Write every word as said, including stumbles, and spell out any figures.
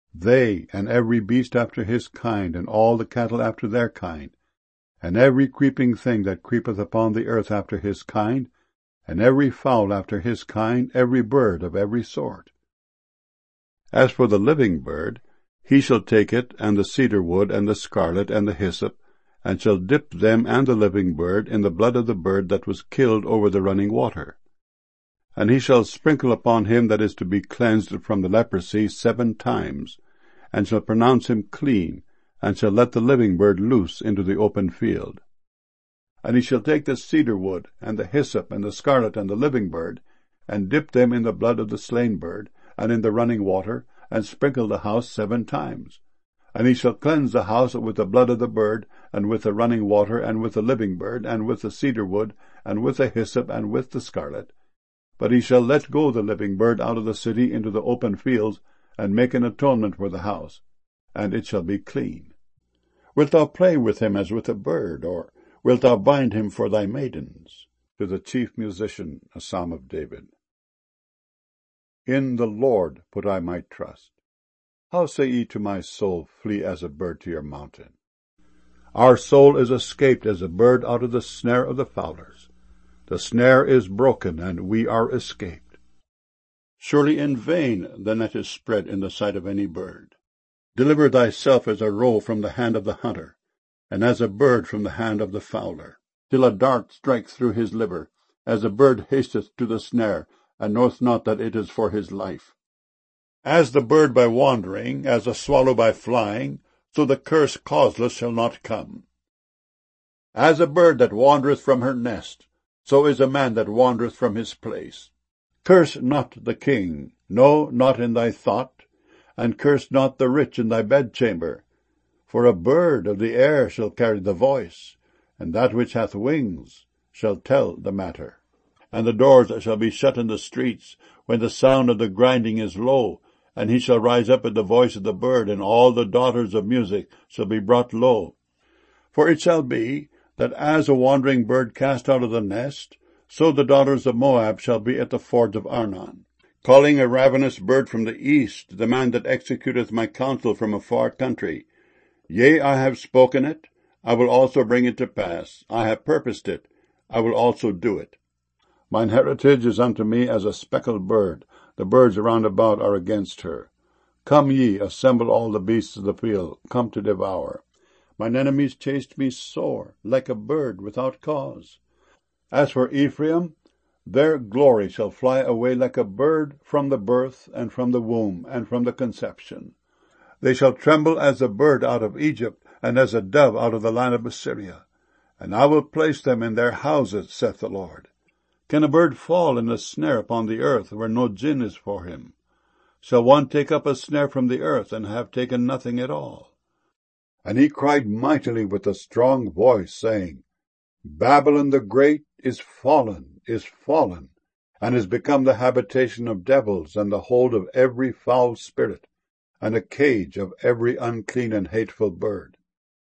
they, and every beast after his kind, and all the cattle after their kind, and every creeping thing that creepeth upon the earth after his kind, and every fowl after his kind, every bird of every sort. As for the living bird, he shall take it, and the cedar wood, and the scarlet, and the hyssop, and shall dip them and the living bird in the blood of the bird that was killed over the running water. And he shall sprinkle upon him that is to be cleansed from the leprosy seven times, and shall pronounce him clean, and shall let the living bird loose into the open field. And he shall take the cedar wood, and the hyssop, and the scarlet, and the living bird, and dip them in the blood of the slain bird, and in the running water, and sprinkle the house seven times. And he shall cleanse the house with the blood of the bird, and with the running water, and with the living bird, and with the cedar wood, and with the hyssop, and with the scarlet. But he shall let go the living bird out of the city into the open fields, and make an atonement for the house, and it shall be clean. Wilt thou play with him as with a bird, or wilt thou bind him for thy maidens? To the chief musician, a psalm of David. In the Lord put I my trust. How say ye to my soul, flee as a bird to your mountain? Our soul is escaped as a bird out of the snare of the fowlers. The snare is broken, and we are escaped. Surely in vain the net is spread in the sight of any bird. Deliver thyself as a roe from the hand of the hunter, and as a bird from the hand of the fowler, till a dart strike through his liver, as a bird hasteth to the snare, and knoweth not that it is for his life. As the bird by wandering, as the swallow by flying, so the curse causeless shall not come. As a bird that wandereth from her nest, so is a man that wandereth from his place. Curse not the king, no, not in thy thought, and curse not the rich in thy bedchamber. For a bird of the air shall carry the voice, and that which hath wings shall tell the matter. And the doors shall be shut in the streets, when the sound of the grinding is low, and he shall rise up at the voice of the bird, and all the daughters of music shall be brought low. For it shall be, that as a wandering bird cast out of the nest, so the daughters of Moab shall be at the fords of Arnon, calling a ravenous bird from the east, the man that executeth my counsel from a far country. Yea, I have spoken it, I will also bring it to pass. I have purposed it, I will also do it. Mine heritage is unto me as a speckled bird, the birds round about are against her. Come ye, assemble all the beasts of the field, come to devour. Mine enemies chased me sore, like a bird without cause. As for Ephraim, their glory shall fly away like a bird from the birth, and from the womb, and from the conception. They shall tremble as a bird out of Egypt, and as a dove out of the land of Assyria. And I will place them in their houses, saith the Lord. Can a bird fall in a snare upon the earth, where no gin is for him? Shall one take up a snare from the earth, and have taken nothing at all? And he cried mightily with a strong voice, saying, Babylon the great is fallen, is fallen, and is become the habitation of devils, and the hold of every foul spirit, and a cage of every unclean and hateful bird.